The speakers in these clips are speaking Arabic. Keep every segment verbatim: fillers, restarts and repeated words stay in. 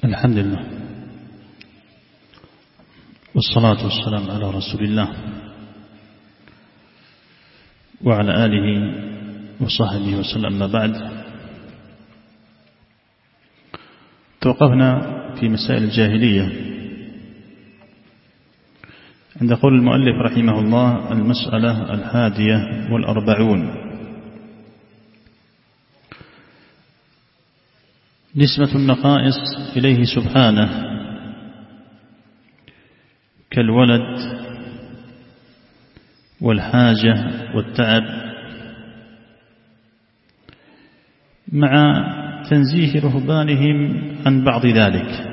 الحمد لله والصلاة والسلام على رسول الله وعلى آله وصحبه وسلم. أما بعد، توقفنا في مسائل الجاهلية عند قول المؤلف رحمه الله: المسألة الحادية والأربعون، نسبة النقائص إليه سبحانه كالولد والحاجة والتعب، مع تنزيه رهبانهم عن بعض ذلك.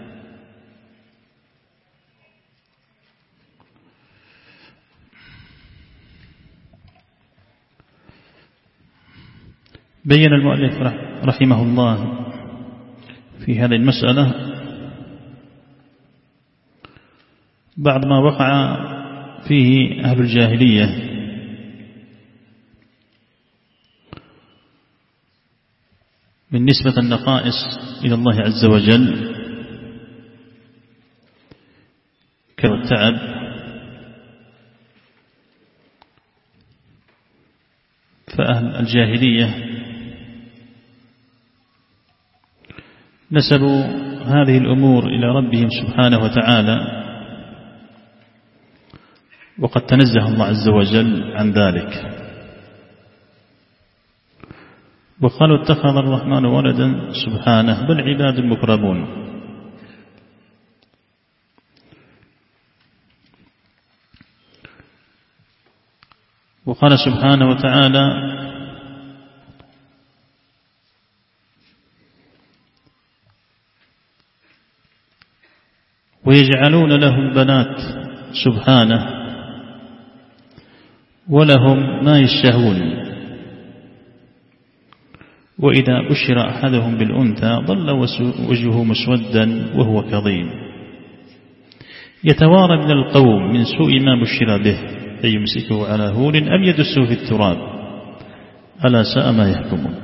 بين المؤلف رحمه الله في هذه المسألة بعد ما وقع فيه أهل الجاهلية من نسبة النقائص إلى الله عز وجل كالتعب فأهل الجاهلية نسبوا هذه الأمور إلى ربهم سبحانه وتعالى، وقد تنزه الله عز وجل عن ذلك، وقالوا: اتخذ الرحمن ولدا سبحانه بل عباد مكرمون. وقال سبحانه وتعالى: ويجعلون له البنات سبحانه ولهم ما يشتهون، وإذا بشر أحدهم بالأنثى ظل وجهه مسودا وهو كظيم يتوارى من القوم من سوء ما بشر به، أيمسكه على هون أم يدسه في التراب ألا ساء ما يحكمون.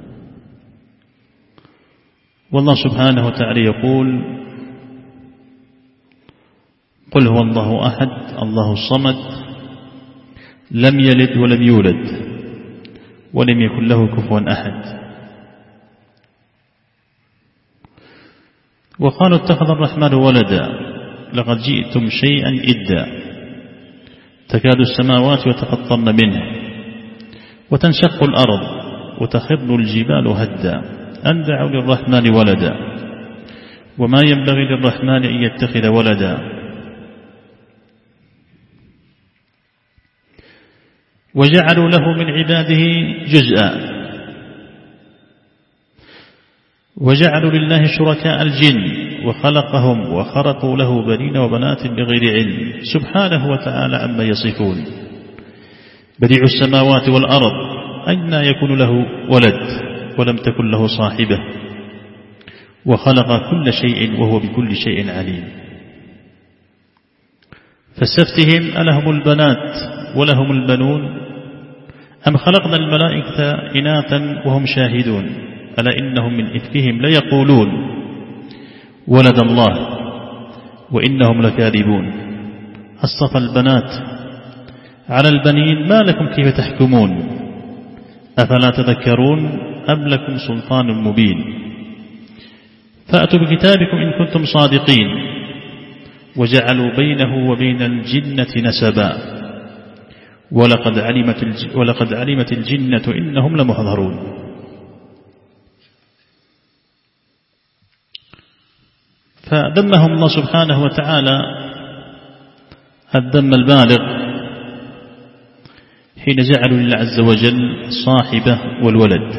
والله سبحانه وتعالى يقول: قل هو الله أحد الله الصمد لم يلد ولم يولد ولم يكن له كفوا أحد. وقالوا: اتخذ الرحمن ولدا لقد جئتم شيئا إدا تكاد السماوات يتفطرن منه وتنشق الأرض وتخر الجبال هدا أن دعوا للرحمن ولدا وما ينبغي للرحمن أن يتخذ ولدا. وجعلوا له من عباده جزءا وجعلوا لله شركاء الجن وخلقهم وخرقوا له بنين وبنات بغير علم سبحانه وتعالى عما يصفون. بديع السماوات والأرض أنى يكون له ولد ولم تكن له صاحبة وخلق كل شيء وهو بكل شيء عليم. فاستفتهم ألهم البنات ولهم البنون أم خلقنا الملائكة إناثا وهم شاهدون ألا إنهم من إفكهم ليقولون ولد الله وإنهم لكاذبون. أصطفى البنات على البنين ما لكم كيف تحكمون أفلا تذكرون أم لكم سلطان مبين. فأتوا بكتابكم إن كنتم صادقين وجعلوا بينه وبين الجنة نسبا ولقد علمت ولقد علمت الجنة إنهم لمحضرون. فذمهم الله سبحانه وتعالى الذم البالغ حين جعلوا لله عز وجل صاحبة والولد.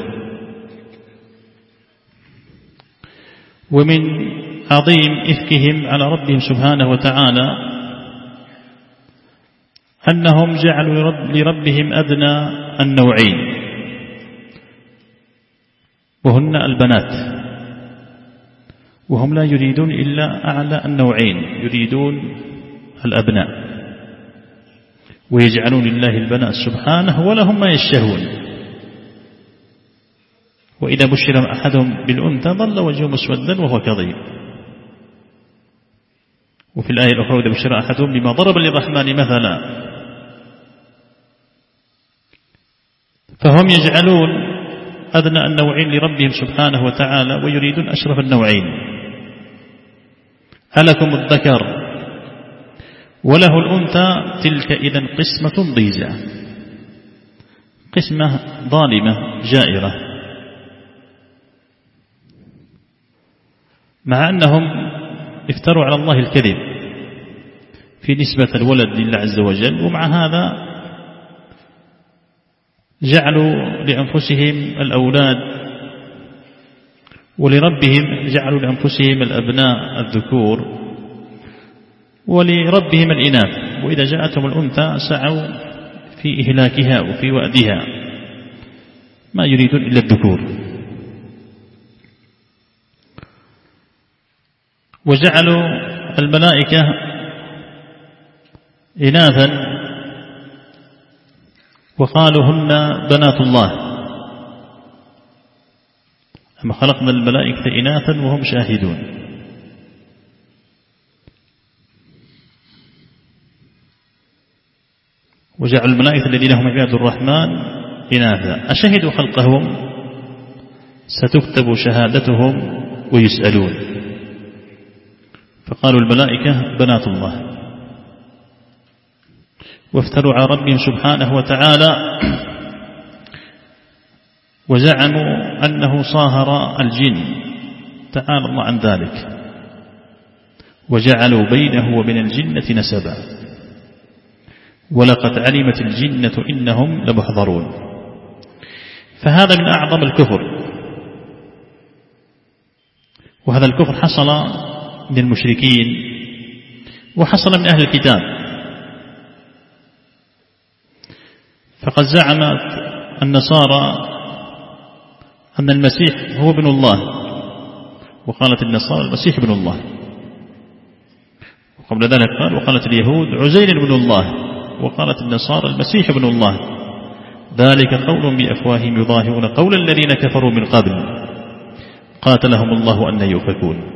ومن عظيم إفكهم على ربهم سبحانه وتعالى أنهم جعلوا لربهم أدنى النوعين وهن البنات، وهم لا يريدون إلا أعلى النوعين، يريدون الأبناء، ويجعلون لله البنات سبحانه ولهم ما يشتهون. وإذا بشر أحدهم بالأنثى ظل وجهه مسودا وهو كظيم. وفي الآية الأخرى إذا بشر أحدهم بما ضرب للرحمن مثلا. فهم يجعلون أدنى النوعين لربهم سبحانه وتعالى ويريدون أشرف النوعين. ألكم الذكر وله الأنثى تلك إذن قسمة ضيزى، قسمة ظالمة جائرة، مع أنهم افتروا على الله الكذب في نسبة الولد لله عز وجل، ومع هذا جعلوا لأنفسهم الأولاد ولربهم جعلوا لأنفسهم الأبناء الذكور ولربهم الإناث، وإذا جاءتهم الأنثى سعوا في إهلاكها وفي وأدها، ما يريدون إلا الذكور. وجعلوا الملائكة إناثا وقالوا هن بنات الله، أما خلقنا الملائكة إناثا وهم شاهدون. وجعلوا الملائكة الذين هم عباد الرحمن إناثا أشهدوا خلقهم ستكتب شهادتهم ويسألون، فقالوا الملائكة بنات الله، وافتروا على ربهم سبحانه وتعالى وزعموا أنه صاهر الجن، تعالى الله عن ذلك، وجعلوا بينه وبين الجنة نسبا، ولقد علمت الجنة إنهم لمحضرون. فهذا من أعظم الكفر، وهذا الكفر حصل من المشركين وحصل من أهل الكتاب. فقد زعمت النصارى أن المسيح هو ابن الله، وقالت النصارى المسيح ابن الله، وقبل ذلك قال وقالت اليهود عزير ابن الله، وقالت النصارى المسيح ابن الله، ذلك قول بأفواههم يضاهئون قول الذين كفروا من قبل قاتلهم الله أن يؤفكون.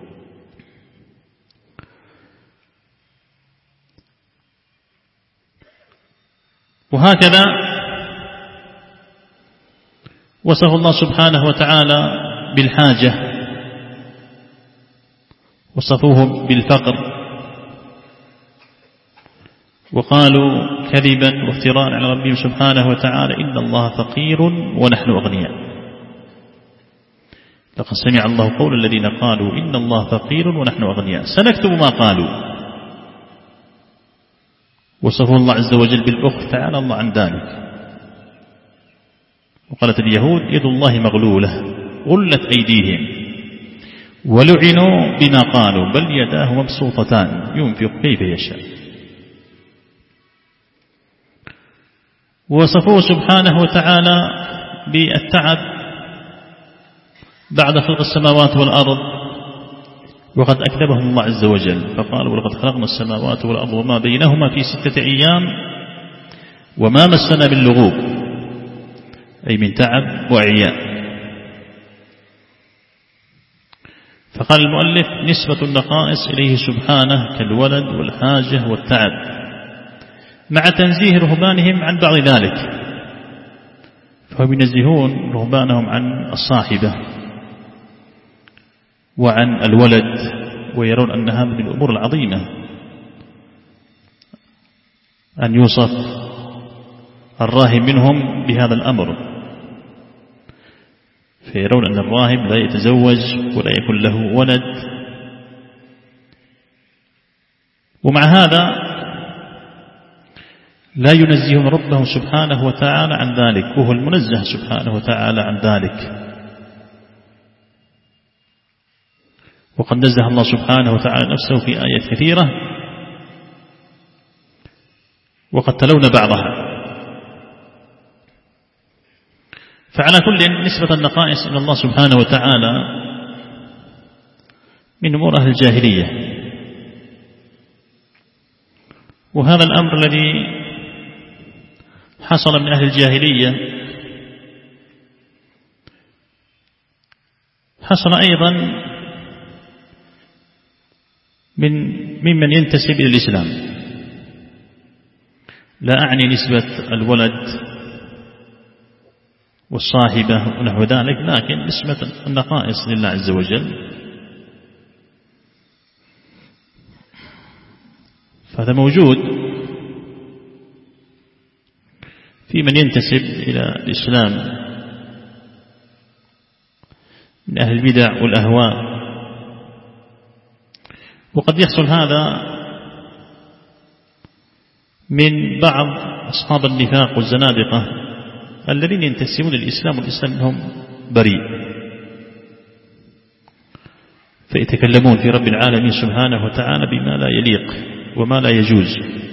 وهكذا وصف الله سبحانه وتعالى بالحاجة، وصفوه بالفقر، وقالوا كذبا وافتراء على ربهم سبحانه وتعالى إن الله فقير ونحن أغنياء. لقد سمع الله قول الذين قالوا إن الله فقير ونحن أغنياء سنكتب ما قالوا. وصفه الله عز وجل بالبخل، تعالى الله عن ذلك. وقالت اليهود يد الله مغلولة غلت أيديهم ولعنوا بما قالوا بل يداه مبسوطتان ينفق كيف يشاء. وصفه سبحانه وتعالى بالتعب بعد خلق السماوات والأرض، وقد أكذبهم الله عز وجل فقالوا ولقد خلقنا السماوات والأرض وما بينهما في ستة أيام وما مسنا من لغوب، أي من تعب وعياء. فقال المؤلف نسبة النقائص إليه سبحانه كالولد والحاجة والتعب، مع تنزيه رهبانهم عن بعض ذلك، فهم ينزهون رهبانهم عن الصاحبة وعن الولد، ويرون أن هذا من الأمور العظيمة أن يوصف الراهب منهم بهذا الأمر، فيرون أن الراهب لا يتزوج ولا يكون له ولد. ومع هذا لا ينزهون ربهم سبحانه وتعالى عن ذلك، وهو المنزه سبحانه وتعالى عن ذلك. وقد نزه الله سبحانه وتعالى نفسه في آيات كثيرة وقد تلونا بعضها. فعلى كل نسبة النقائص إلى الله سبحانه وتعالى من أمور أهل الجاهلية، وهذا الأمر الذي حصل من أهل الجاهلية حصل أيضا من ممن ينتسب إلى الإسلام. لا أعني نسبة الولد والصاحبة ونحو ذلك، لكن نسبة النقائص لله عز وجل. فهذا موجود في من ينتسب إلى الإسلام من أهل البدع والأهواء. وقد يحصل هذا من بعض أصحاب النفاق والزنادقة الذين ينتسبون للإسلام والإسلام منهم بريء، فيتكلمون في رب العالمين سبحانه وتعالى بما لا يليق وما لا يجوز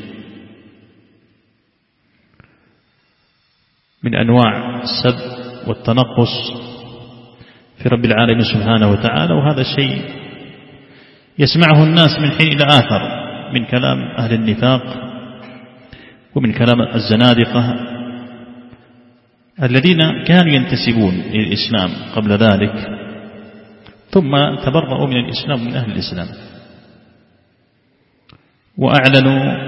من أنواع السب والتنقص في رب العالمين سبحانه وتعالى. وهذا الشيء يسمعه الناس من حين إلى آخر من كلام أهل النفاق ومن كلام الزنادقة الذين كانوا ينتسبون إلى الإسلام قبل ذلك ثم تبرؤوا من الإسلام من أهل الإسلام وأعلنوا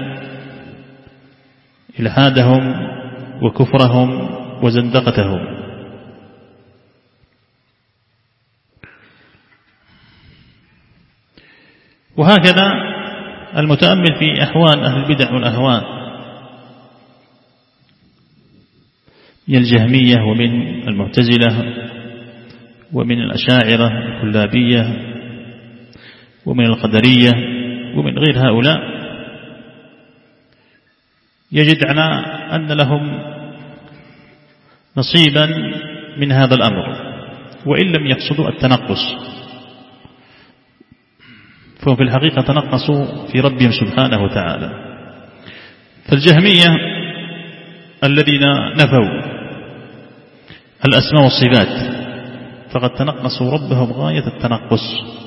إلحادهم وكفرهم وزندقتهم. وهكذا المتأمل في أحوال أهل البدع والأهواء من الجهمية ومن المعتزلة ومن الأشاعرة الكلابية ومن القدرية ومن غير هؤلاء يجد على أن لهم نصيبا من هذا الأمر، وإن لم يقصدوا التنقص فهم في الحقيقة تنقصوا في ربهم سبحانه وتعالى. فالجهمية الذين نفوا الأسماء والصفات فقد تنقصوا ربهم غاية التنقص،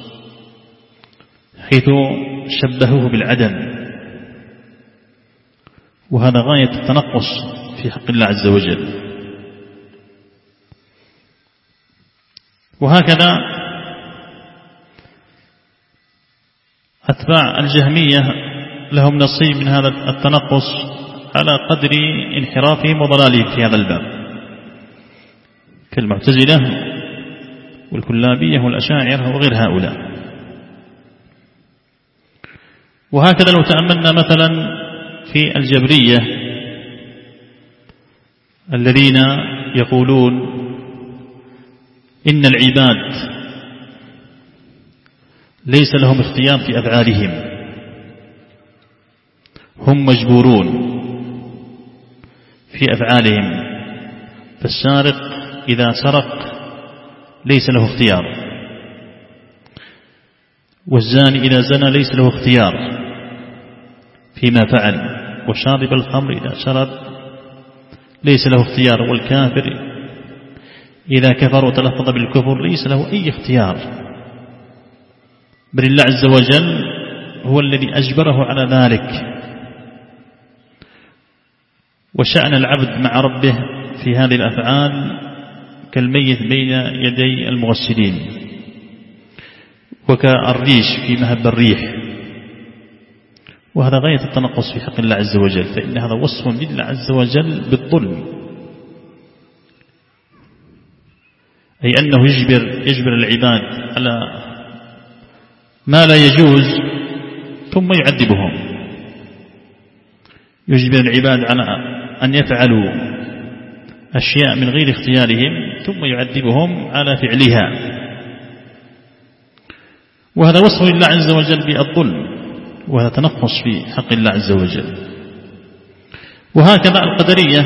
حيث شبهوه بالعدم، وهذا غاية التنقص في حق الله عز وجل. وهكذا أتباع الجهمية لهم نصيب من هذا التنقص على قدر انحرافهم وضلالهم في هذا الباب، كالمعتزلة والكلابية والأشاعرة وغير هؤلاء. وهكذا لو تأملنا مثلا في الجبرية الذين يقولون إن العباد ليس لهم اختيار في أفعالهم، هم مجبورون في أفعالهم، فالسارق إذا سرق ليس له اختيار، والزاني إذا زنى ليس له اختيار فيما فعل، وشارب الخمر إذا شرب ليس له اختيار، والكافر إذا كفر وتلفظ بالكفر ليس له أي اختيار، بل الله عز وجل هو الذي أجبره على ذلك. وشأن العبد مع ربه في هذه الأفعال كالميت بين يدي المغسلين، وكالريش في مهب الريح، وهذا غاية التنقص في حق الله عز وجل، فإن هذا وصف لله عز وجل بالظلم، أي أنه يجبر, يجبر العباد على ما لا يجوز ثم يعذبهم، يجبر العباد على أن يفعلوا أشياء من غير اختيارهم ثم يعذبهم على فعلها، وهذا وصف لله عز وجل بالظلم، وهذا تنقص في حق الله عز وجل. وهكذا القدرية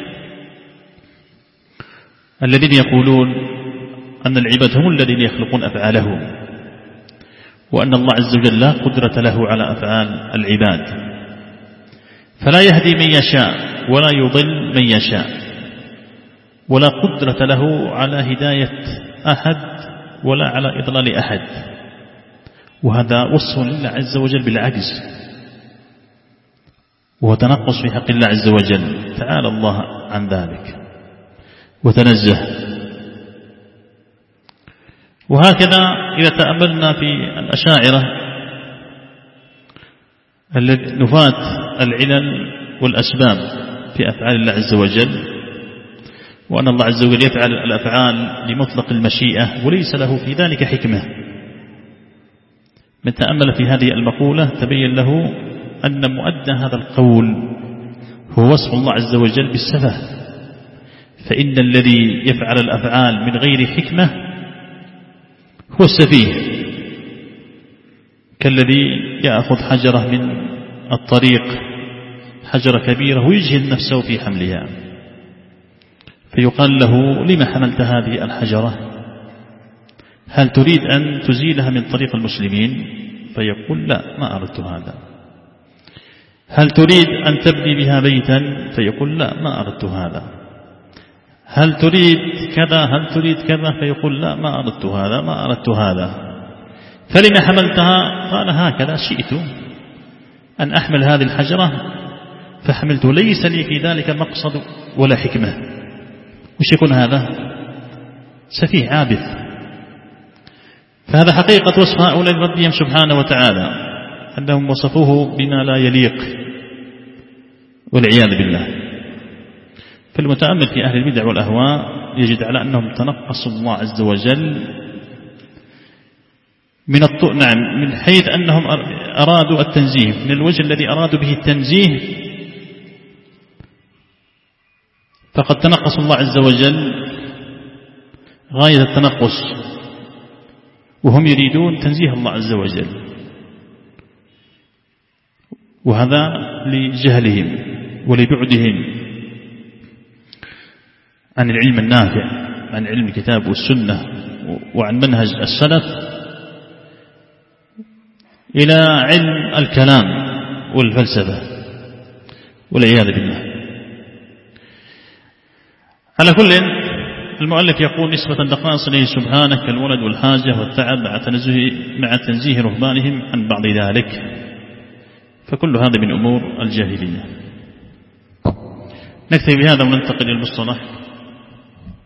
الذين يقولون أن العباد هم الذين يخلقون أفعالهم، وأن الله عز وجل لا قدرة له على أفعال العباد، فلا يهدي من يشاء ولا يضل من يشاء، ولا قدرة له على هداية أحد ولا على إضلال أحد، وهذا وصف لله عز وجل بالعجز، وهو تنقص في حق الله عز وجل، تعالى الله عن ذلك وتنزه. وهكذا إذا تأملنا في الأشاعرة نفاة العلل والأسباب في أفعال الله عز وجل، وأن الله عز وجل يفعل الأفعال لمطلق المشيئة وليس له في ذلك حكمة. من تأمل في هذه المقولة تبين له أن مؤدى هذا القول هو وصف الله عز وجل بالسفه، فإن الذي يفعل الأفعال من غير حكمة هو السفيه، كالذي يأخذ حجرة من الطريق، حجرة كبيرة، ويجهد نفسه في حملها، فيقال له: لما حملت هذه الحجرة؟ هل تريد أن تزيلها من طريق المسلمين؟ فيقول: لا، ما أردت هذا. هل تريد أن تبني بها بيتا؟ فيقول: لا، ما أردت هذا. هل تريد كذا؟ هل تريد كذا؟ فيقول: لا، ما أردت هذا، ما أردت هذا. فلما حملتها؟ قال: هكذا شئت أن أحمل هذه الحجرة فحملت، ليس لي في ذلك مقصد ولا حكمة. وش يكون هذا؟ سفيه عابث. فهذا حقيقة وصف هؤلاء ربهم سبحانه وتعالى، أنهم وصفوه بما لا يليق والعياذ بالله. فالمتأمل في أهل البدع والأهواء يجد على أنهم تنقصوا الله عز وجل من الطو... نعم من حيث أنهم أرادوا التنزيه، من الوجه الذي أرادوا به التنزيه فقد تنقصوا الله عز وجل غاية التنقص، وهم يريدون تنزيه الله عز وجل، وهذا لجهلهم ولبعدهم عن العلم النافع، عن علم الكتاب والسنة وعن منهج السلف، إلى علم الكلام والفلسفة والعياذ بالله. على كل المؤلف يقول: نسبة النقائص إليه سبحانه كالولد والحاجة والتعب مع تنزيه, مع تنزيه رهبانهم عن بعض ذلك، فكل هذا من أمور الجاهلية. نكتفي بهذا وننتقل إلى المصطلح.